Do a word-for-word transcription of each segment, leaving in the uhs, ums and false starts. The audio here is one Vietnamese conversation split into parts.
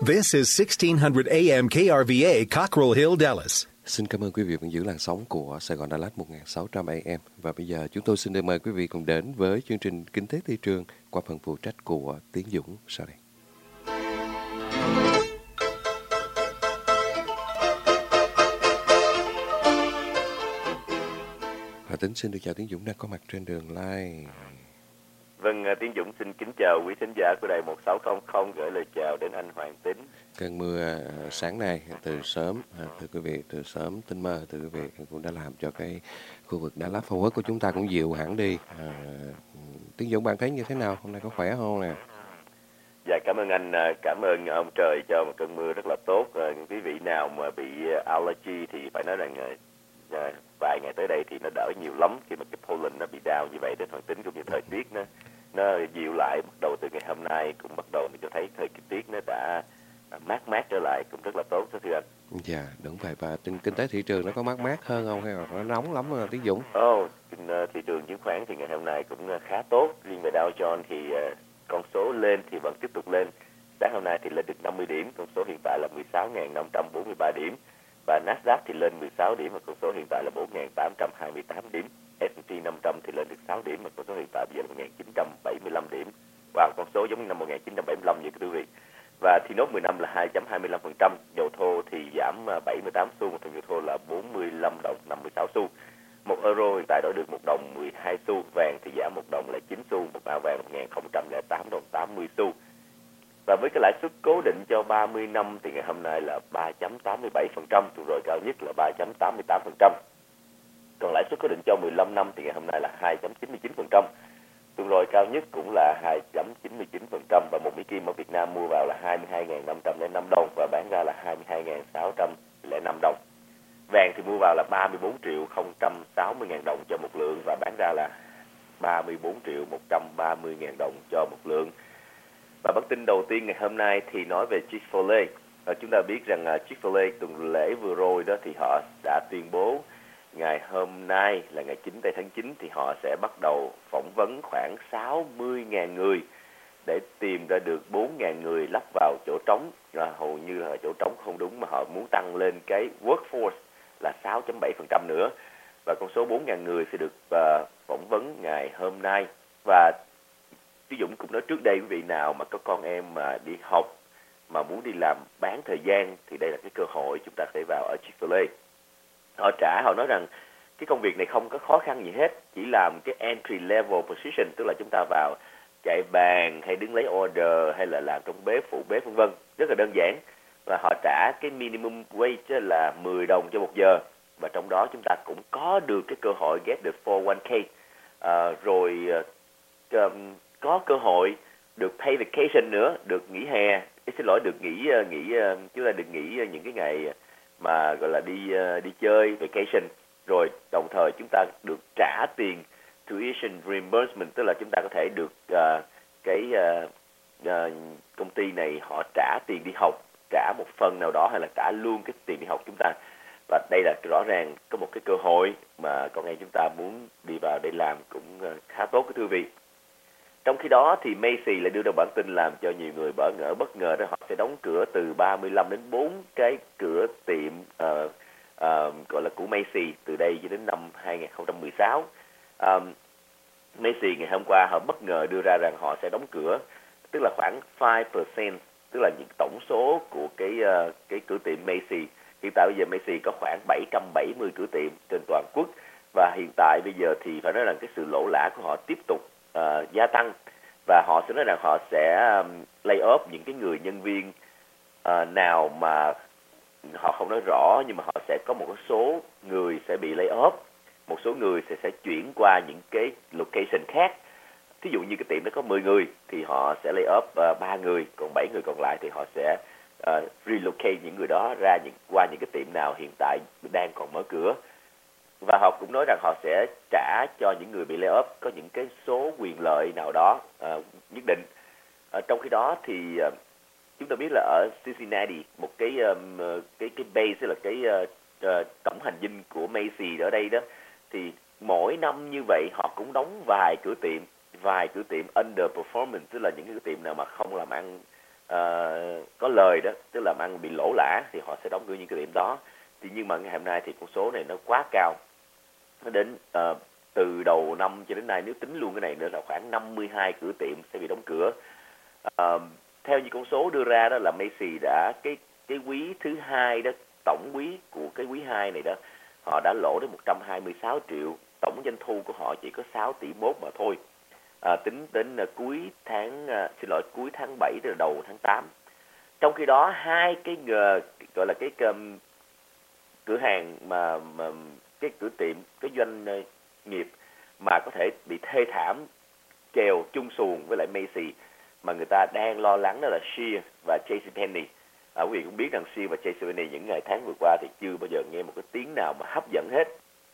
This is sixteen hundred A M K R V A, Cockrell Hill, Dallas. Xin cảm ơn quý vị vẫn giữ làn sóng của Sài Gòn Đà Lạt một nghìn sáu trăm A M. Và bây giờ chúng tôi xin được mời quý vị cùng đến với chương trình Kinh tế thị trường qua phần phụ trách của Tiến Dũng sau đây. Hà Tính xin được chào Tiến Dũng đang có mặt trên đường live. Vâng, Tiến Dũng xin kính chào quý thính giả của đài một sáu không không, gửi lời chào đến anh Hoàng Tính. Cơn mưa sáng nay từ sớm, thưa quý vị, từ sớm tinh mơ, thưa quý vị, cũng đã làm cho cái khu vực Đà Lạt Phú Quốc của chúng ta cũng dịu hẳn đi. À, Tiến Dũng, bạn thấy như thế nào? Hôm nay có khỏe không nè? Dạ, cảm ơn anh, cảm ơn ông trời cho một cơn mưa rất là tốt. Quý vị nào mà bị allergy thì phải nói rằng à, vài ngày tới đây thì nó đỡ nhiều lắm, khi mà cái pollen nó bị down như vậy, đến Hoàng Tính cũng như thời tiết nó nó dịu lại. Bắt đầu từ ngày hôm nay cũng bắt đầu mình cho thấy thời tiết nó đã mát mát trở lại, cũng rất là tốt thưa anh. Dạ, đúng vậy. Và trên kinh tế thị trường nó có mát mát hơn không, hay là nó nóng lắm rồi Tiến Dũng? Ồ, oh, thị trường chứng khoán thì ngày hôm nay cũng khá tốt. Riêng về Dow Jones thì uh, con số lên thì vẫn tiếp tục lên. Sáng hôm nay thì lên được năm mươi điểm, con số hiện tại là mười sáu nghìn năm trăm bốn mươi ba điểm. Và Nasdaq thì lên mười sáu điểm và con số hiện tại là bốn nghìn tám trăm hai mươi tám điểm. ét and pê năm trăm thì lên được sáu điểm và con số hiện tại bây giờ là một nghìn chín trăm bảy mươi lăm điểm. Và con số giống như năm một nghìn chín trăm bảy mươi lăm vậy quý vị. Và thì nốt mười năm là hai phẩy hai mươi lăm phần trăm. Dầu thô thì giảm bảy mươi tám xu, một thùng dầu thô là bốn mươi lăm đồng năm mươi sáu xu. Một euro hiện tại đổi được một đồng mười hai xu. Vàng thì giảm một đồng là chín xu, một ounce vàng một nghìn không trăm lẻ tám đồng tám mươi xu. Và với cái lãi suất cố định cho ba mươi năm thì ngày hôm nay là ba phẩy tám mươi bảy phần trăm, tuần rồi cao nhất là ba phẩy tám mươi tám phần trăm. Còn lãi suất cố định cho mười lăm năm thì ngày hôm nay là hai phẩy chín mươi chín phần trăm. Tuần rồi cao nhất cũng là hai phẩy chín mươi chín phần trăm và một Mỹ Kim ở Việt Nam mua vào là hai mươi hai nghìn năm trăm lẻ năm đồng và bán ra là hai mươi hai nghìn sáu trăm lẻ năm đồng. Vàng thì mua vào là ba mươi bốn triệu không trăm sáu mươi ngàn đồng cho một lượng và bán ra là ba mươi bốn triệu một trăm ba mươi ngàn đồng cho một lượng. Và bản tin đầu tiên ngày hôm nay thì nói về Chick-fil-A. Và chúng ta biết rằng uh, Chick-fil-A tuần lễ vừa rồi đó thì họ đã tuyên bố ngày hôm nay là ngày chín tháng chín thì họ sẽ bắt đầu phỏng vấn khoảng sáu mươi nghìn người để tìm ra được bốn nghìn người lắp vào chỗ trống. À, hầu như là chỗ trống không đúng mà họ muốn tăng lên cái workforce là sáu phẩy bảy phần trăm nữa. Và con số bốn nghìn người sẽ được uh, phỏng vấn ngày hôm nay. Và Ví Dũng cũng nói trước đây, quý vị nào mà có con em mà đi học mà muốn đi làm bán thời gian thì đây là cái cơ hội chúng ta sẽ vào ở Chick-fil-A. Họ trả, họ nói rằng cái công việc này không có khó khăn gì hết, chỉ làm cái entry level position, tức là chúng ta vào chạy bàn hay đứng lấy order hay là làm trong bếp, phụ bếp vân vân, rất là đơn giản. Và họ trả cái minimum wage là mười đồng cho một giờ, và trong đó chúng ta cũng có được cái cơ hội get được four oh one k, à, rồi uh, có cơ hội được pay vacation nữa, được nghỉ hè, xin lỗi, được nghỉ nghỉ chúng ta được nghỉ những cái ngày mà gọi là đi đi chơi vacation, rồi đồng thời chúng ta được trả tiền tuition reimbursement, tức là chúng ta có thể được uh, cái uh, uh, công ty này họ trả tiền đi học, trả một phần nào đó hay là trả luôn cái tiền đi học chúng ta. Và đây là rõ ràng có một cái cơ hội mà con em chúng ta muốn đi vào đây làm cũng uh, khá tốt cái thưa vị. Trong khi đó thì Macy lại đưa ra bản tin làm cho nhiều người bỡ ngỡ bất ngờ đó, họ sẽ đóng cửa từ ba mươi lăm đến bốn cái cửa tiệm uh, uh, gọi là của Macy từ đây cho đến năm hai không một sáu. Um, Macy ngày hôm qua họ bất ngờ đưa ra rằng họ sẽ đóng cửa, tức là khoảng five percent, tức là những tổng số của cái uh, cái cửa tiệm Macy. Hiện tại bây giờ Macy có khoảng bảy trăm bảy mươi cửa tiệm trên toàn quốc, và hiện tại bây giờ thì phải nói rằng cái sự lỗ lã của họ tiếp tục Uh, gia tăng, và họ sẽ nói rằng họ sẽ um, lay off những cái người nhân viên uh, nào mà họ không nói rõ, nhưng mà họ sẽ có một số người sẽ bị lay off, một số người sẽ sẽ chuyển qua những cái location khác. Thí dụ như cái tiệm đó có mười người thì họ sẽ lay off uh, ba người, còn bảy người còn lại thì họ sẽ uh, relocate những người đó ra những qua những cái tiệm nào hiện tại đang còn mở cửa. Và họ cũng nói rằng họ sẽ trả cho những người bị lay off có những cái số quyền lợi nào đó uh, nhất định. Uh, trong khi đó thì uh, chúng ta biết là ở Cincinnati, một cái um, cái cái base là cái uh, uh, tổng hành dinh của Macy ở đây đó, thì mỗi năm như vậy họ cũng đóng vài cửa tiệm, vài cửa tiệm underperformance, tức là những cái cửa tiệm nào mà không làm ăn uh, có lời đó, tức là làm ăn bị lỗ lã thì họ sẽ đóng cửa những cái điểm đó. Thì nhưng mà ngày hôm nay thì con số này nó quá cao, nó đến uh, từ đầu năm cho đến nay nếu tính luôn cái này nữa là khoảng năm mươi hai cửa tiệm sẽ bị đóng cửa. Uh, theo như con số đưa ra đó là Macy đã cái cái quý thứ hai đó, tổng quý của cái quý hai này đó, họ đã lỗ đến một trăm hai mươi sáu triệu, tổng doanh thu của họ chỉ có sáu tỷ mốt mà thôi. À, tính đến uh, cuối tháng uh, xin lỗi cuối tháng bảy từ đầu tháng tám. Trong khi đó hai cái uh, gọi là cái um, cửa hàng mà, mà cái cửa tiệm, cái doanh uh, nghiệp mà có thể bị thê thảm chèo chung xuồng với lại Macy mà người ta đang lo lắng đó là Sears và JCPenney. À, quý vị cũng biết rằng Sears và JCPenney những ngày tháng vừa qua thì chưa bao giờ nghe một cái tiếng nào mà hấp dẫn hết.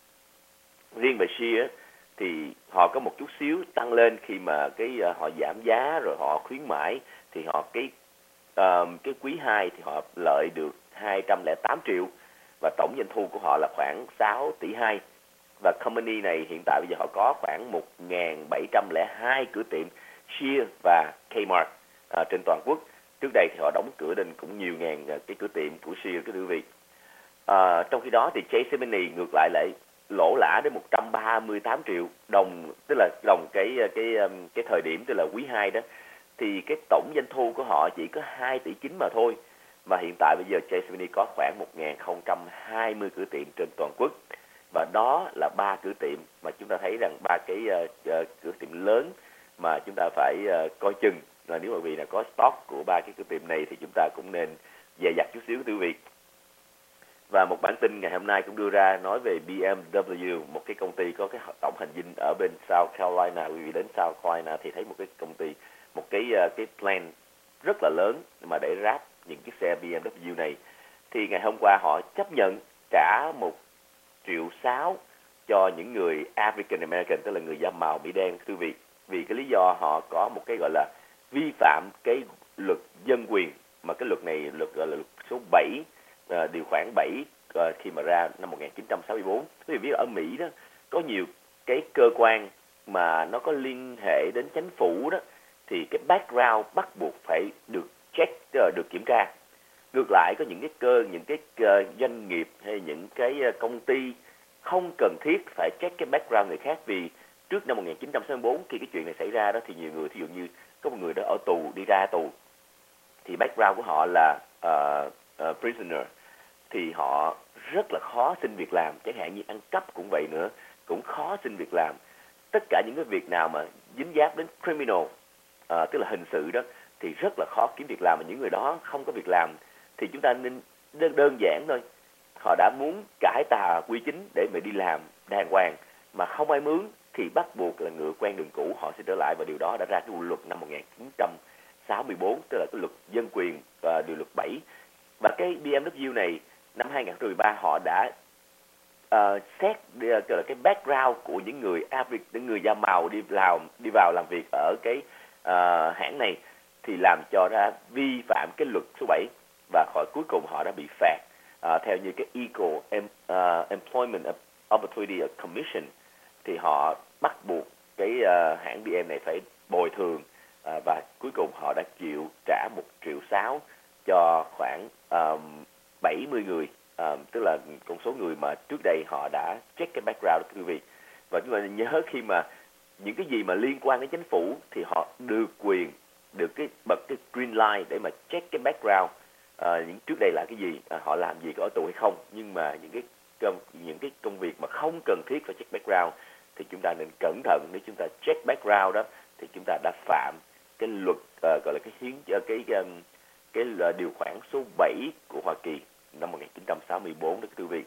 Riêng về Sears thì họ có một chút xíu tăng lên khi mà cái uh, họ giảm giá rồi họ khuyến mãi, thì họ cái uh, cái quý hai thì họ lợi được hai trăm lẻ tám triệu và tổng doanh thu của họ là khoảng sáu tỷ hai. Và company này hiện tại bây giờ họ có khoảng một nghìn bảy trăm lẻ hai cửa tiệm Sears và Kmart uh, trên toàn quốc. Trước đây thì họ đóng cửa đến cũng nhiều ngàn uh, cái cửa tiệm của Sears, cái quý vị. Uh, trong khi đó thì JCPenney ngược lại lại lỗ lã đến một trăm ba mươi tám triệu đồng, tức là đồng cái cái cái thời điểm tức là quý hai đó, thì cái tổng doanh thu của họ chỉ có hai tỷ chín mà thôi. Và hiện tại bây giờ JCPenney có khoảng một nghìn không trăm hai mươi cửa tiệm trên toàn quốc, và đó là ba cửa tiệm mà chúng ta thấy rằng ba cái uh, uh, cửa tiệm lớn mà chúng ta phải uh, coi chừng, là nếu mà vì là có stock của ba cái cửa tiệm này thì chúng ta cũng nên dè dặt chút xíu quý vị. Và một bản tin ngày hôm nay cũng đưa ra nói về B M W, một cái công ty có cái tổng hành dinh ở bên South Carolina. Quý vị đến South Carolina thì thấy một cái công ty, một cái cái plant rất là lớn mà để ráp những chiếc xe B M W này. Thì ngày hôm qua họ chấp nhận trả một triệu sáu cho những người African American, tức là người da màu Mỹ đen quý vị, vì cái lý do họ có một cái gọi là vi phạm cái luật dân quyền, mà cái luật này luật gọi là luật số bảy, Uh, điều khoản bảy uh, khi mà ra năm một nghìn chín trăm sáu mươi tư. Quý vị biết ở Mỹ đó có nhiều cái cơ quan mà nó có liên hệ đến chính phủ đó, thì cái background bắt buộc phải được check, uh, được kiểm tra. Ngược lại có những cái cơ những cái uh, doanh nghiệp hay những cái uh, công ty không cần thiết phải check cái background người khác, vì trước năm một nghìn chín trăm sáu mươi tư khi cái chuyện này xảy ra đó thì nhiều người, thí dụ như có một người đó ở tù, đi ra tù thì background của họ là uh, uh, prisoner, thì họ rất là khó xin việc làm. Chẳng hạn như ăn cắp cũng vậy nữa, cũng khó xin việc làm. Tất cả những cái việc nào mà dính dáng đến criminal, uh, tức là hình sự đó, thì rất là khó kiếm việc làm. Mà những người đó không có việc làm thì chúng ta nên đơn, đơn giản thôi, họ đã muốn cải tà quy chính để mà đi làm đàng hoàng mà không ai mướn thì bắt buộc là ngựa quen đường cũ, họ sẽ trở lại. Và điều đó đã ra cái luật năm một nghìn chín trăm sáu mươi tư, tức là cái luật dân quyền, uh, điều luật bảy. Và cái B M W này năm hai nghìn không trăm mười ba họ đã uh, xét uh, là cái background của những người African, những người da màu đi làm đi vào làm việc ở cái uh, hãng này, thì làm cho ra vi phạm cái luật số bảy, và họ cuối cùng họ đã bị phạt uh, theo như cái Equal em, uh, Employment Opportunity Commission, thì họ bắt buộc cái uh, hãng B M này phải bồi thường, uh, và cuối cùng họ đã chịu trả một triệu sáu cho khoảng um, bảy mươi người, um, tức là con số người mà trước đây họ đã check cái background đó quý vị. Và chúng ta nhớ khi mà những cái gì mà liên quan đến chính phủ thì họ được quyền, được cái bật cái green light để mà check cái background, uh, những trước đây là cái gì, uh, họ làm gì có ở tù hay không. Nhưng mà những cái công, những cái công việc mà không cần thiết phải check background thì chúng ta nên cẩn thận. Nếu chúng ta check background đó thì chúng ta đã phạm cái luật uh, gọi là cái hiến uh, cái um, cái điều khoản số bảy của Hoa Kỳ năm một nghìn chín trăm sáu mươi tư đó quý vị.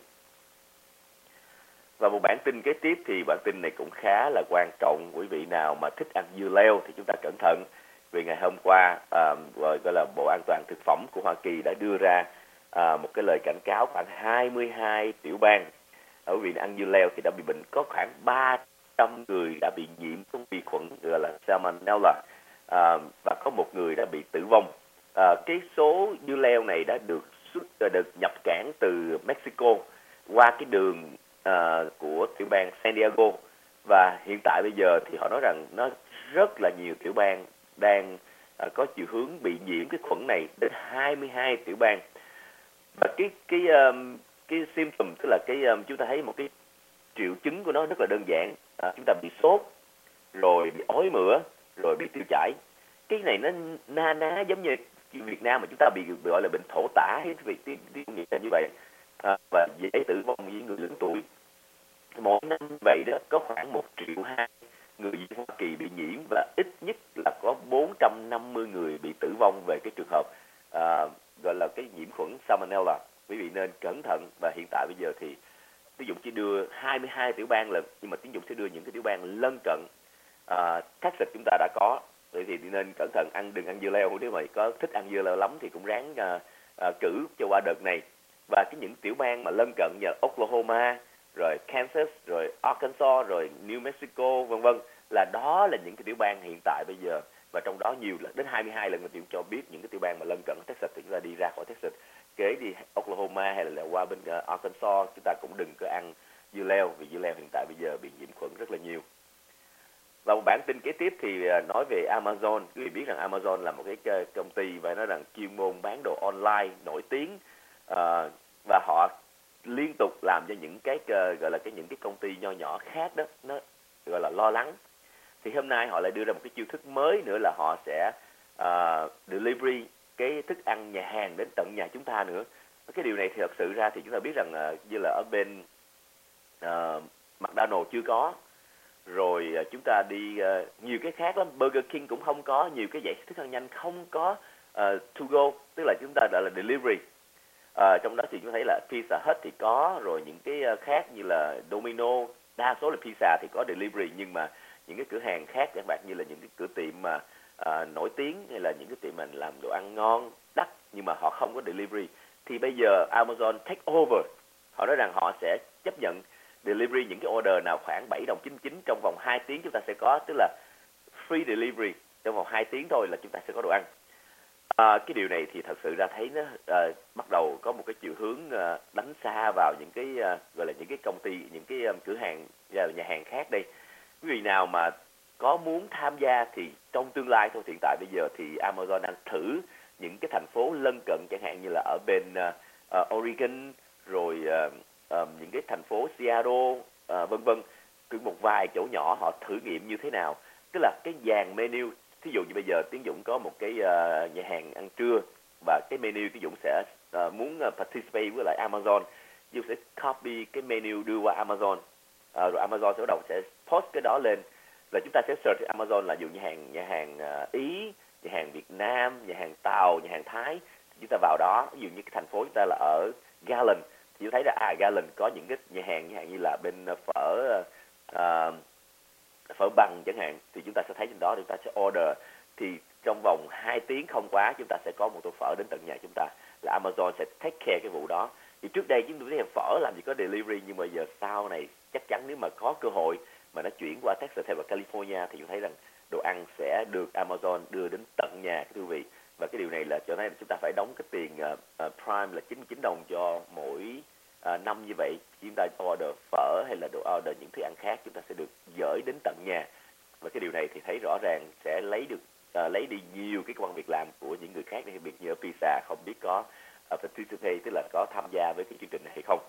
Và một bản tin kế tiếp thì bản tin này cũng khá là quan trọng. Quý vị nào mà thích ăn dưa leo thì chúng ta cẩn thận, vì ngày hôm qua uh, gọi là Bộ An toàn Thực phẩm của Hoa Kỳ đã đưa ra uh, một cái lời cảnh cáo khoảng hai mươi hai tiểu bang. Ở quý vị ăn dưa leo thì đã bị bệnh, có khoảng ba trăm người đã bị nhiễm con vi khuẩn gọi là Salmonella, uh, và có một người đã bị tử vong. À, cái số dưa leo này đã được xuất được nhập cảng từ Mexico qua cái đường à, của tiểu bang San Diego, và hiện tại bây giờ thì họ nói rằng nó rất là nhiều tiểu bang đang uh, có chiều hướng bị nhiễm cái khuẩn này đến hai mươi hai tiểu bang. Và cái cái um, cái symptom, tức là cái um, chúng ta thấy một cái triệu chứng của nó rất là đơn giản. À, chúng ta bị sốt, rồi bị ói mửa, rồi bị tiêu chảy. Cái này nó na ná giống như Việt Nam mà chúng ta bị gọi là bệnh thổ tả, hay việc tiêu nghĩa là như vậy, à, và dễ tử vong với người lớn tuổi. Mỗi năm vậy đó có khoảng một triệu hai người Hoa Kỳ bị nhiễm, và ít nhất là có bốn trăm năm mươi người bị tử vong về cái trường hợp à, gọi là cái nhiễm khuẩn Salmonella. Quý vị nên cẩn thận. Và hiện tại bây giờ thì Tiến Dũng chỉ đưa hai mươi hai tiểu bang lần, nhưng mà Tiến Dũng sẽ đưa những cái tiểu bang lân cận. À, Texas chúng ta đã có, vậy thì nên cẩn thận, ăn đừng ăn dưa leo. Nếu mà có thích ăn dưa leo lắm thì cũng ráng à, à, cử cho qua đợt này. Và cái những tiểu bang mà lân cận như Oklahoma, rồi Kansas, rồi Arkansas, rồi New Mexico, vân vân, là đó là những cái tiểu bang hiện tại bây giờ, và trong đó nhiều là đến hai mươi hai lần mà Tiến cho biết những cái tiểu bang mà lân cận Texas thì chúng ta đi ra khỏi Texas, kế đi Oklahoma hay là qua bên uh, Arkansas, chúng ta cũng đừng có ăn dưa leo, vì dưa leo hiện tại bây giờ bị nhiễm khuẩn rất là nhiều. Và một bản tin kế tiếp thì uh, nói về Amazon. Quý vị biết rằng Amazon là một cái công ty và nói rằng chuyên môn bán đồ online nổi tiếng, uh, và họ liên tục làm cho những cái uh, gọi là cái những cái công ty nho nhỏ khác đó nó gọi là lo lắng. Thì hôm nay họ lại đưa ra một cái chiêu thức mới nữa là họ sẽ uh, delivery cái thức ăn nhà hàng đến tận nhà chúng ta nữa. Cái điều này thì thật sự ra thì chúng ta biết rằng uh, như là ở bên uh, McDonald's chưa có, rồi uh, chúng ta đi uh, nhiều cái khác lắm, Burger King cũng không có, nhiều cái dãy thức ăn nhanh không có uh, to go, tức là chúng ta gọi là delivery. Uh, trong đó thì chúng ta thấy là Pizza Hut thì có, rồi những cái uh, khác như là Domino, đa số là pizza thì có delivery, nhưng mà những cái cửa hàng khác các bạn như là những cái cửa tiệm mà à, nổi tiếng hay là những cái tiệm mà làm đồ ăn ngon đắt nhưng mà họ không có delivery, thì bây giờ Amazon take over. Họ nói rằng họ sẽ chấp nhận delivery những cái order nào khoảng bảy đồng chín mươi chín trong vòng hai tiếng chúng ta sẽ có, tức là free delivery trong vòng hai tiếng thôi là chúng ta sẽ có đồ ăn. À, cái điều này thì thật sự ra thấy nó à, bắt đầu có một cái chiều hướng à, đánh xa vào những cái à, gọi là những cái công ty, những cái um, cửa hàng và nhà hàng khác đây. Quý vị nào mà có muốn tham gia thì trong tương lai thôi, hiện tại bây giờ thì Amazon đang thử những cái thành phố lân cận, chẳng hạn như là ở bên uh, uh, Oregon, rồi uh, uh, những cái thành phố Seattle, uh, vân vân, từ một vài chỗ nhỏ họ thử nghiệm như thế nào. Tức là cái dàn menu, thí dụ như bây giờ Tiến Dũng có một cái uh, nhà hàng ăn trưa, và cái menu Tiến Dũng sẽ uh, muốn uh, participate với lại Amazon, Dũng sẽ copy cái menu đưa qua Amazon. À, rồi Amazon sẽ bắt đầu sẽ post cái đó lên, là chúng ta sẽ search Amazon là dụ nhà hàng nhà hàng uh, Ý, nhà hàng Việt Nam, nhà hàng Tàu, nhà hàng Thái, chúng ta vào đó. Ví dụ như cái thành phố chúng ta là ở Garland thì chúng thấy là à Garland có những cái nhà hàng nhà hàng như là bên phở uh, phở bằng chẳng hạn, thì chúng ta sẽ thấy trên đó, chúng ta sẽ order, thì trong vòng hai tiếng không quá chúng ta sẽ có một tô phở đến tận nhà chúng ta, là Amazon sẽ take care cái vụ đó. Thì trước đây chúng tôi thấy phở làm gì có delivery, nhưng mà giờ sau này chắc chắn nếu mà có cơ hội mà nó chuyển qua Texas hay là California thì chúng thấy rằng đồ ăn sẽ được Amazon đưa đến tận nhà cái quý vị. Và cái điều này là cho thấy là chúng ta phải đóng cái tiền uh, uh, Prime là chín mươi chín đồng cho mỗi uh, năm như vậy. Chúng ta order phở hay là đồ order những thức ăn khác, chúng ta sẽ được gửi đến tận nhà. Và cái điều này thì thấy rõ ràng sẽ lấy được uh, lấy đi nhiều cái công ăn việc làm của những người khác, đặc biệt như ở Pizza không biết có uh, participate, tức là có tham gia với cái chương trình này hay không.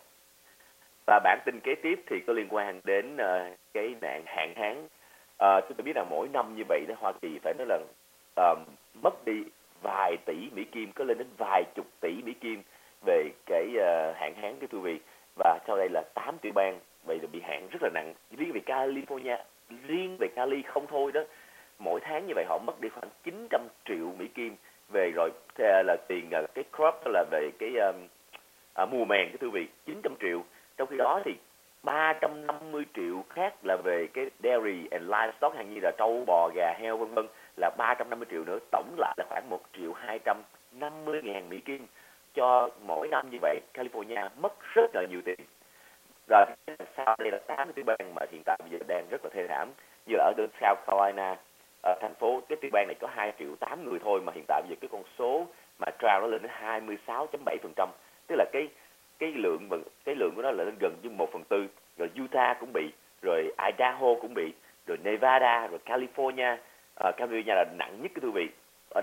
Và bản tin kế tiếp thì có liên quan đến uh, cái nạn hạn hán. Uh, chúng ta biết là mỗi năm như vậy đó, Hoa Kỳ phải nói là uh, mất đi vài tỷ Mỹ Kim, có lên đến vài chục tỷ Mỹ Kim về cái uh, hạn hán cái thưa vị. Và sau đây là tám tiểu bang vậy là bị hạn rất là nặng. Riêng về California, riêng về Cali không thôi đó, mỗi tháng như vậy họ mất đi khoảng chín trăm triệu Mỹ Kim về rồi là tiền uh, cái crop, đó là về cái um, uh, mùa màng cái thưa vị, chín trăm triệu. Trong khi đó thì ba trăm năm mươi triệu khác là về cái dairy and livestock, hàng như là trâu, bò, gà, heo vân vân, là ba trăm năm mươi triệu nữa, tổng lại là khoảng một triệu hai trăm năm mươi ngàn Mỹ Kim. Cho mỗi năm như vậy, California mất rất là nhiều tiền. Rồi sau đây là tám tiểu bang mà hiện tại bây giờ đang rất là thê thảm, như là ở bên South Carolina, ở thành phố cái tiểu bang này có hai triệu tám người thôi, mà hiện tại bây giờ cái con số mà trial nó lên đến hai mươi sáu phẩy bảy phần trăm, tức là cái cái lượng cái lượng của nó là lên gần như một phần tư. Rồi Utah cũng bị, rồi Idaho cũng bị, rồi Nevada, rồi California. uh, California là nặng nhất cái thưa vị. Ở đây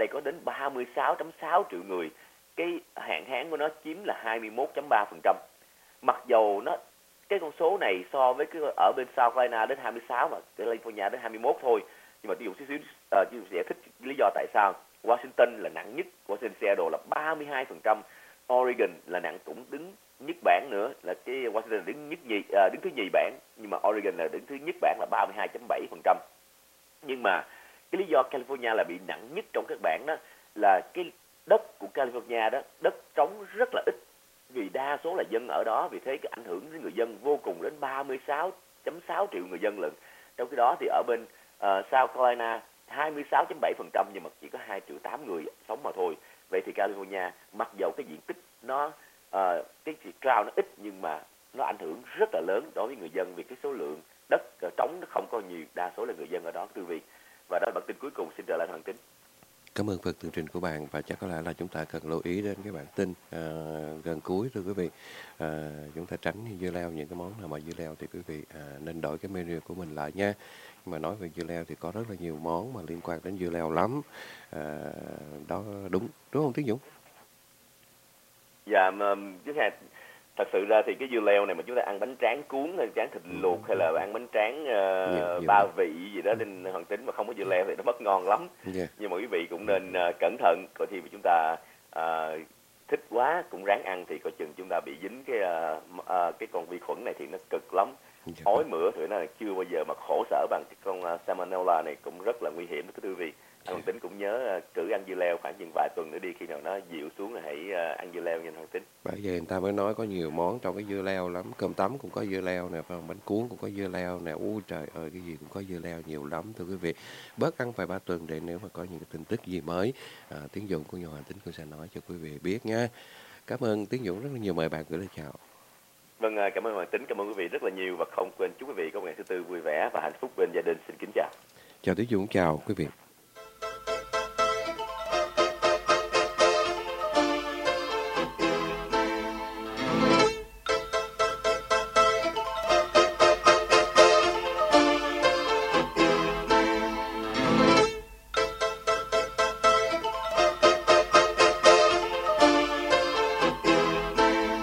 đây có đến ba mươi sáu phẩy sáu triệu người, cái hạn hán của nó chiếm là hai mươi mốt phẩy ba phần trăm. Mặc dầu nó cái con số này so với cái ở bên South Carolina đến hai mươi sáu mà California đến hai mươi mốt thôi, nhưng mà ví dụ xíu xíu uh, tôi sẽ thích lý do tại sao. Washington là nặng nhất, Washington Seattle là ba mươi hai phần trăm, Oregon là nặng cũng đứng nhất bảng nữa, là cái Washington là đứng nhất nhì, uh, đứng thứ nhì bảng, nhưng mà Oregon là đứng thứ nhất bảng là ba mươi hai phẩy bảy phần trăm. Nhưng mà cái lý do California là bị nặng nhất trong các bảng đó là cái đất của California đó, đất trống rất là ít, vì đa số là dân ở đó, vì thế cái ảnh hưởng đến người dân vô cùng, đến ba mươi sáu phẩy sáu triệu người dân lận. Trong khi đó thì ở bên uh, South Carolina hai mươi sáu phẩy bảy phần trăm, nhưng mà chỉ có hai triệu tám người sống mà thôi. Vậy thì California mặc dầu cái diện tích nó uh, cái cloud nó ít, nhưng mà nó ảnh hưởng rất là lớn đối với người dân, vì cái số lượng đất uh, trống nó không có nhiều, đa số là người dân ở đó, quý vị. Và đó là bản tin cuối cùng, xin trở lại Hoàng Tính. Cảm ơn phần tường trình của bạn, và chắc có lẽ là chúng ta cần lưu ý đến cái bản tin à, gần cuối thưa quý vị. À, chúng ta tránh dưa leo, những cái món nào mà dưa leo thì quý vị à, nên đổi cái menu của mình lại nha. Nhưng mà nói về dưa leo thì có rất là nhiều món mà liên quan đến dưa leo lắm. À, đó đúng đúng không Tiến Dũng? Dạ, chứ ha, thật sự ra thì cái dưa leo này mà chúng ta ăn bánh tráng cuốn hay tráng thịt luộc hay là ăn bánh tráng uh, nhiều, nhiều ba lắm. Vị gì đó nên Hoàng Tính mà không có dưa leo thì nó mất ngon lắm. Yeah. Nhưng mà quý vị cũng nên uh, cẩn thận, coi thì chúng ta uh, thích quá cũng ráng ăn thì coi chừng chúng ta bị dính cái uh, uh, cái con vi khuẩn này thì nó cực lắm. Yeah. Ói mửa thì nó là chưa bao giờ mà khổ sở bằng cái con uh, Salmonella này, cũng rất là nguy hiểm đó quý vị. Hoàng Tính cũng nhớ uh, cử ăn dưa leo khoảng chừng vài tuần nữa đi, khi nào nó dịu xuống là hãy uh, ăn dưa leo nha Hoàng Tính. Bởi vậy người ta mới nói có nhiều món trong cái dưa leo lắm, cơm tấm cũng có dưa leo nè, phải không? Bánh cuốn cũng có dưa leo nè, ui trời ơi cái gì cũng có dưa leo nhiều lắm thưa quý vị. Bớt ăn vài ba tuần để nếu mà có những cái tin tức gì mới, à, Tiến Dũng của nhà Hoàng Tính cũng sẽ nói cho quý vị biết nha. Cảm ơn Tiến Dũng rất là nhiều, mời bạn gửi lời chào. Vâng, cảm ơn Hoàng Tính, cảm ơn quý vị rất là nhiều, và không quên chúc quý vị có một ngày thứ tư vui vẻ và hạnh phúc bên gia đình. Xin kính chào. Chào Tiến Dũng, chào quý vị.